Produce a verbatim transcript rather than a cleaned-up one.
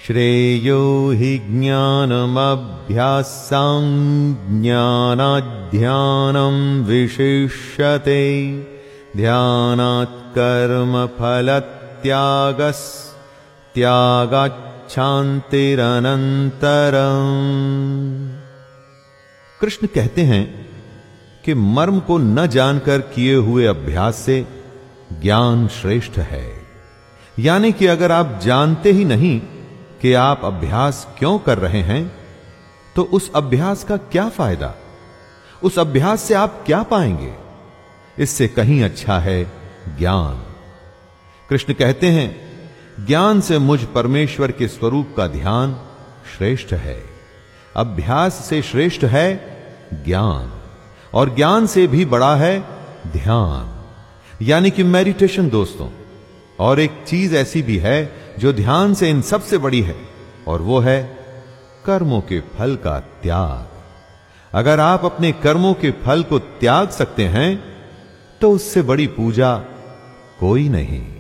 श्रेयो हि ज्ञानमभ्यासां ज्ञानाध्यानं विशिष्यते ध्यानात् कर्मफलत्यागस् त्यागाच्छान्तिरनन्तरम्। कृष्ण कहते हैं कि मर्म को न जानकर किए हुए अभ्यास से ज्ञान श्रेष्ठ है। यानी कि अगर आप जानते ही नहीं कि आप अभ्यास क्यों कर रहे हैं तो उस अभ्यास का क्या फायदा, उस अभ्यास से आप क्या पाएंगे। इससे कहीं अच्छा है ज्ञान। कृष्ण कहते हैं ज्ञान से मुझ परमेश्वर के स्वरूप का ध्यान श्रेष्ठ है। अभ्यास से श्रेष्ठ है ज्ञान, और ज्ञान से भी बड़ा है ध्यान, यानी कि मेडिटेशन दोस्तों। और एक चीज ऐसी भी है जो ध्यान से इन सबसे बड़ी है, और वो है कर्मों के फल का त्याग। अगर आप अपने कर्मों के फल को त्याग सकते हैं तो उससे बड़ी पूजा कोई नहीं।